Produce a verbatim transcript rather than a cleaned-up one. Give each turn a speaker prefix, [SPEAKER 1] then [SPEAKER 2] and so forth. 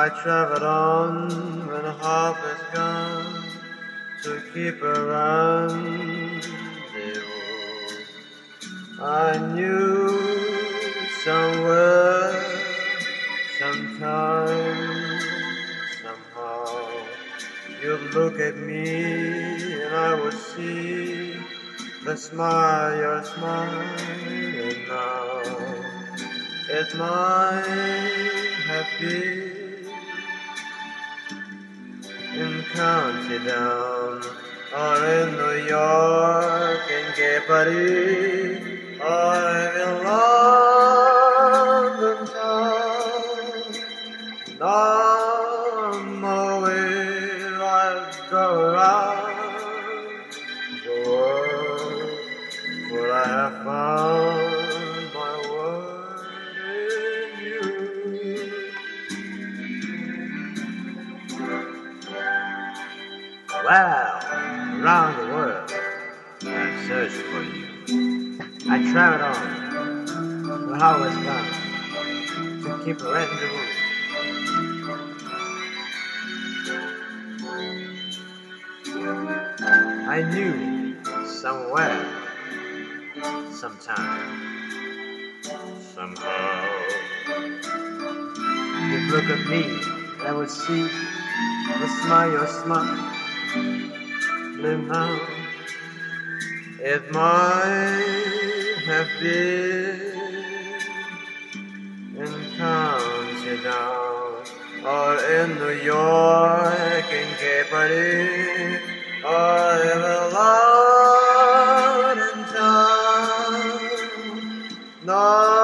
[SPEAKER 1] I traveled on when half is gone to keep a rendezvous. I knew somewhere, sometime, somehow, you'd look at me and I would see the smile you're smiling now. It might have been in County Down, or in New York, in Gay Paris, or in London town. None know where I'd go around the world, would I have found my word in you. Well, around the world, I've searched for you. I traveled on, the highway's bound, to keep a rendezvous. I knew somewhere, sometime, somehow, you'd look at me and I would see the smile you're smiling now. It might have been in County Down, or in New York, in Gay Paris, or in a London town. No.